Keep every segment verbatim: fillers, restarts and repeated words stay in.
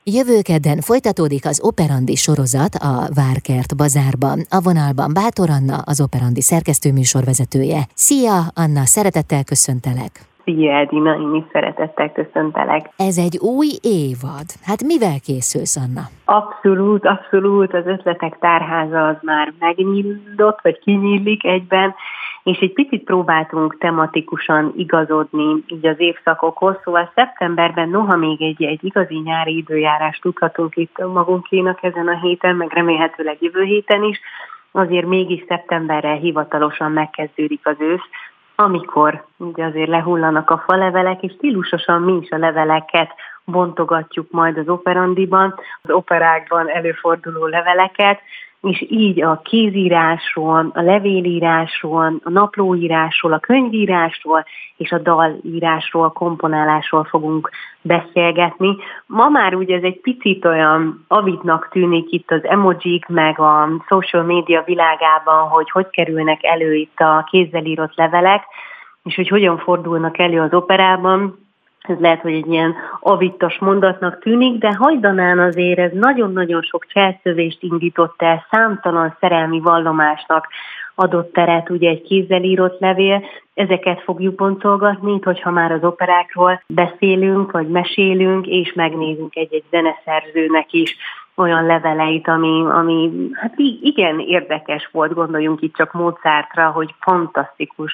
Jövő kedden folytatódik az Operandi sorozat a Várkert Bazárban. A vonalban Bátor Anna, az Operandi szerkesztőműsorvezetője. Szia, Anna, szeretettel köszöntelek! Szia, Edina, én is szeretettel köszöntelek. Ez egy új évad. Hát mivel készülsz, Anna? Abszolút, abszolút. Az ötletek tárháza az már megnyílt, vagy kinyílik egyben, és egy picit próbáltunk tematikusan igazodni így az évszakokhoz, szóval szeptemberben noha még egy, egy igazi nyári időjárást tudhatunk itt magunkénak ezen a héten, meg remélhetőleg jövő héten is, azért mégis szeptemberrel hivatalosan megkezdődik az ősz, amikor ugye azért lehullanak a falevelek, és stílusosan mi is a leveleket bontogatjuk majd az operandiban, az operákban előforduló leveleket, és így a kézírásról, a levélírásról, a naplóírásról, a könyvírásról és a dalírásról, a komponálásról fogunk beszélgetni. Ma már ugye ez egy picit olyan avidnak tűnik itt az emojik, meg a social media világában, hogy hogy kerülnek elő itt a kézzel írott levelek, és hogy hogyan fordulnak elő az operában. Ez lehet, hogy egy ilyen avittas mondatnak tűnik, de hajdanán azért ez nagyon-nagyon sok cselszövést indított el, számtalan szerelmi vallomásnak adott teret ugye egy kézzel írott levél. Ezeket fogjuk boncolgatni, hogyha már az operákról beszélünk, vagy mesélünk, és megnézünk egy-egy zeneszerzőnek is olyan leveleit, ami, ami hát igen érdekes volt, gondoljunk itt csak Mozartra, hogy fantasztikus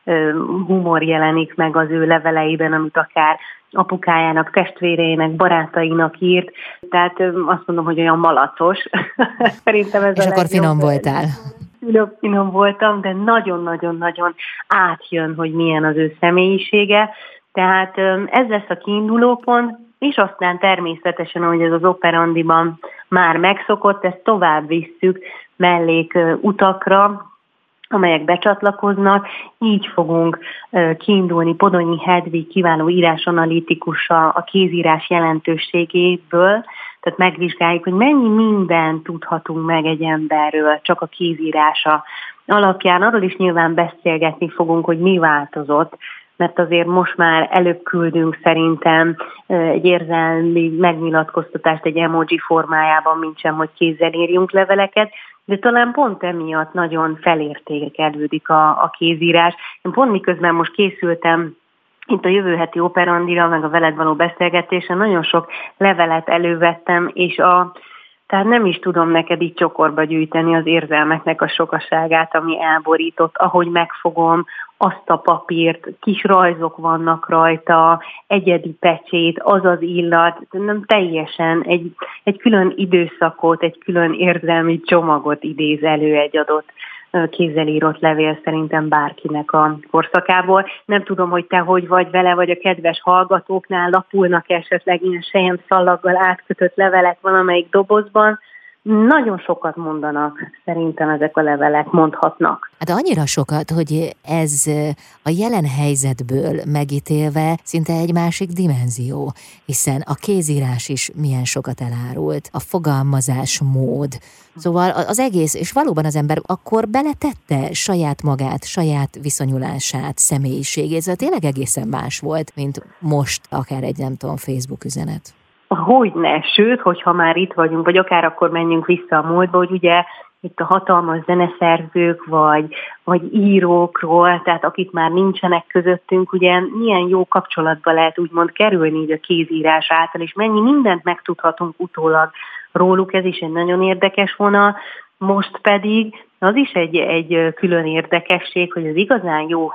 humor jelenik meg az ő leveleiben, amit akár apukájának, testvéreinek, barátainak írt. Tehát azt mondom, hogy olyan malacos. Szerintem ez És a akkor finom voltál. Finom, finom voltam, de nagyon-nagyon-nagyon átjön, hogy milyen az ő személyisége. Tehát ez lesz a kiindulópont, és aztán természetesen, ahogy ez az operandiban már megszokott, ezt tovább visszük mellék utakra, amelyek becsatlakoznak. Így fogunk kiindulni Podonyi Hedvig kiváló írásanalitikusa a kézírás jelentőségéből, tehát megvizsgáljuk, hogy mennyi mindent tudhatunk meg egy emberről csak a kézírása alapján. Arról is nyilván beszélgetni fogunk, hogy mi változott, mert azért most már előbb küldünk szerintem egy érzelmi megnyilatkoztatást egy emoji formájában, mint sem, hogy kézzel írjunk leveleket, de talán pont emiatt nagyon felértékelődik a, a kézírás. Én pont miközben most készültem itt a jövő heti operandira, meg a veled való beszélgetésen, nagyon sok levelet elővettem, és a Tehát nem is tudom neked így csokorba gyűjteni az érzelmeknek a sokaságát, ami elborított, ahogy megfogom azt a papírt, kis rajzok vannak rajta, egyedi pecsét, az az illat, nem teljesen egy, egy külön időszakot, egy külön érzelmi csomagot idéz elő egy adott kézzel írott levél szerintem bárkinek a korszakából. Nem tudom, hogy te hogy vagy vele, vagy a kedves hallgatóknál lapulnak esetleg ilyen selyemszallaggal átkötött levelek valamelyik dobozban. Nagyon sokat mondanak, szerintem ezek a levelek mondhatnak. Hát annyira sokat, hogy ez a jelen helyzetből megítélve szinte egy másik dimenzió, hiszen a kézírás is milyen sokat elárult, a fogalmazás mód. Szóval az egész, és valóban az ember akkor beletette saját magát, saját viszonyulását, személyiségét, szóval tényleg egészen más volt, mint most akár egy, nem tudom, Facebook üzenet. Hogyne, sőt, hogyha már itt vagyunk, vagy akár akkor menjünk vissza a múltba, hogy ugye itt a hatalmas zeneszerzők, vagy, vagy írókról, tehát akik már nincsenek közöttünk, ugye milyen jó kapcsolatba lehet úgymond kerülni így a kézírás által, és mennyi mindent megtudhatunk utólag róluk, ez is egy nagyon érdekes vonal. Most pedig az is egy, egy külön érdekesség, hogy az igazán jó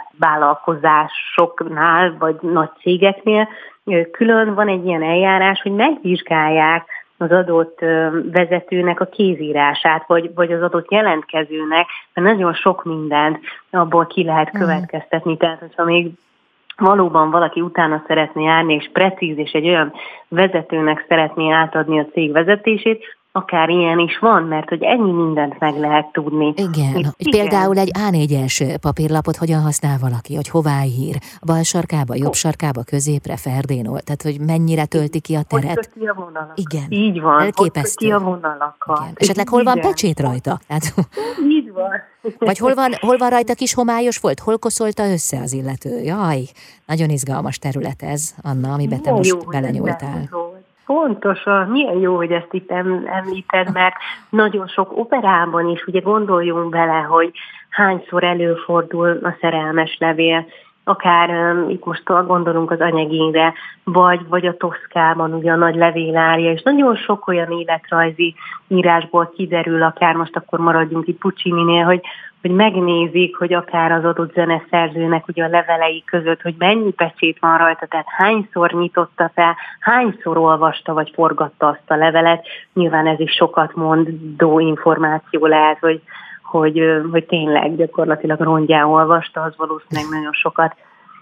vállalkozásoknál, vagy nagy cégeknél külön van egy ilyen eljárás, hogy megvizsgálják az adott vezetőnek a kézírását, vagy, vagy az adott jelentkezőnek, mert nagyon sok mindent abból ki lehet következtetni. Tehát, hogyha még valóban valaki utána szeretné járni, és precíz, és egy olyan vezetőnek szeretné átadni a cég vezetését, akár ilyen is van, mert hogy ennyi mindent meg lehet tudni. Igen. És például egy á négyes papírlapot hogyan használ valaki, hogy hová ír? Bal sarkába, jobb sarkába, középre, ferdénol? Tehát, hogy mennyire tölti ki a teret? Hogy köti a vonalak. Igen. Így van. Elképesztő. Hogy köti a vonalakat. Igen. Esetleg hol van pecsét rajta? Tehát... Így van. Vagy hol van, hol van rajta kis homályos volt? Hol koszolta össze az illető? Jaj, nagyon izgalmas terület ez, Anna, amiben te most belenyúltál. Pontosan, milyen jó, hogy ezt itt említed, mert nagyon sok operában is ugye gondoljunk bele, hogy hányszor előfordul a szerelmes levél, akár um, itt most gondolunk az anyagénre, vagy, vagy a Toszkában ugye a nagy levélária, és nagyon sok olyan életrajzi írásból kiderül, akár most akkor maradjunk itt Puccininél, hogy, hogy megnézik, hogy akár az adott zeneszerzőnek ugye a levelei között, hogy mennyi pecsét van rajta, tehát hányszor nyitotta fel, hányszor olvasta vagy forgatta azt a levelet. Nyilván ez is sokat mondó információ lehet, hogy Hogy, hogy tényleg gyakorlatilag rongyán olvasta, az valószínűleg nagyon sokat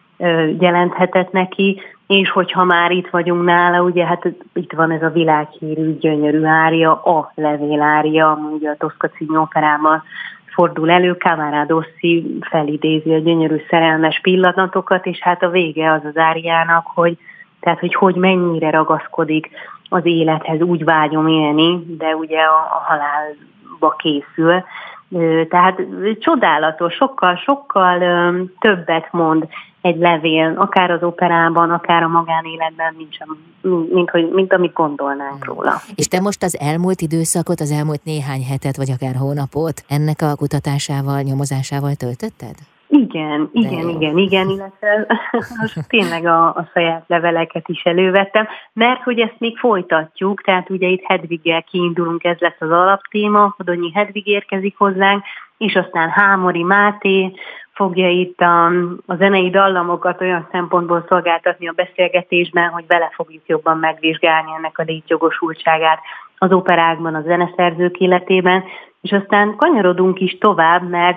jelenthetett neki, és hogyha már itt vagyunk nála, ugye hát itt van ez a világhírű gyönyörű ária, a levélária, ugye a Toszka című operában fordul elő, Cavaradossi felidézi a gyönyörű szerelmes pillanatokat, és hát a vége az az áriának, hogy tehát, hogy, hogy mennyire ragaszkodik az élethez, úgy vágyom élni, de ugye a, a halálba készül. Tehát csodálatos, sokkal, sokkal többet mond egy levél, akár az operában, akár a magánéletben, mint, sem, mint, hogy, mint amit gondolnánk róla. És te most az elmúlt időszakot, az elmúlt néhány hetet, vagy akár hónapot ennek a kutatásával, nyomozásával töltötted? Igen, igen, igen, igen, illetve tényleg a, a saját leveleket is elővettem, mert hogy ezt még folytatjuk, tehát ugye itt Hedviggel kiindulunk, ez lesz az alaptéma, Hodonyi Hedvig érkezik hozzánk, és aztán Hámori Máté fogja itt a, a zenei dallamokat olyan szempontból szolgáltatni a beszélgetésben, hogy vele fogjuk jobban megvizsgálni ennek a létjogosultságát az operákban, a zeneszerzők életében, és aztán kanyarodunk is tovább, mert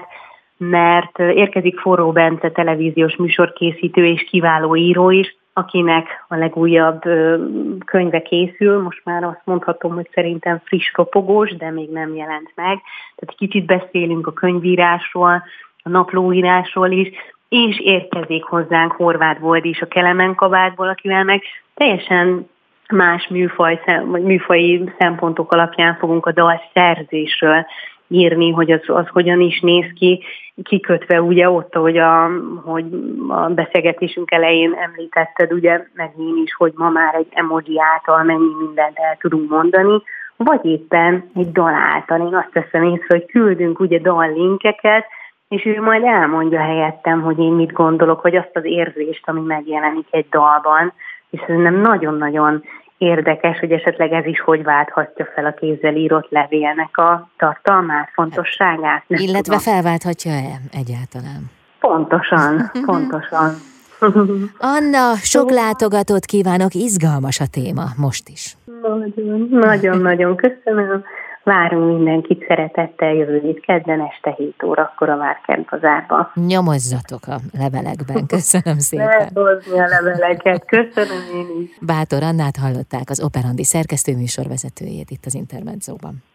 mert érkezik Forró Bence televíziós műsorkészítő és kiváló író is, akinek a legújabb könyve készül, most már azt mondhatom, hogy szerintem friss ropogós, de még nem jelent meg. Tehát kicsit beszélünk a könyvírásról, a naplóírásról is, és érkezik hozzánk Horváth Voldi is a Kelemen kabátból, akivel meg teljesen más műfaj, vagy műfaji szempontok alapján fogunk a dal szerzésről írni, hogy az, az hogyan is néz ki, kikötve ugye ott, hogy a, hogy a beszélgetésünk elején említetted, ugye, meg én is, hogy ma már egy emoji által mennyi mindent el tudunk mondani, vagy éppen egy dal által. Én azt teszem észre, hogy küldünk ugye dallinkeket, és ő majd elmondja helyettem, hogy én mit gondolok, vagy azt az érzést, ami megjelenik egy dalban, és szerintem nagyon-nagyon érdekes, hogy esetleg ez is hogy válthatja fel a kézzel írott levélnek a tartalmát, fontosságát. Illetve tudom. Felválthatja-e egyáltalán? Pontosan, pontosan. Anna, sok látogatót kívánok, izgalmas a téma, most is. Nagyon, nagyon-nagyon köszönöm. Várunk mindenkit szeretettel jövő hét kedden este hét órakor a Várkert bazárban. Nyomozzatok a levelekben, köszönöm szépen. Lehet hozni a leveleket, köszönöm én is. Bátor Annát hallották, az Operandi szerkesztő műsorvezetőjét itt az Intermedzóban.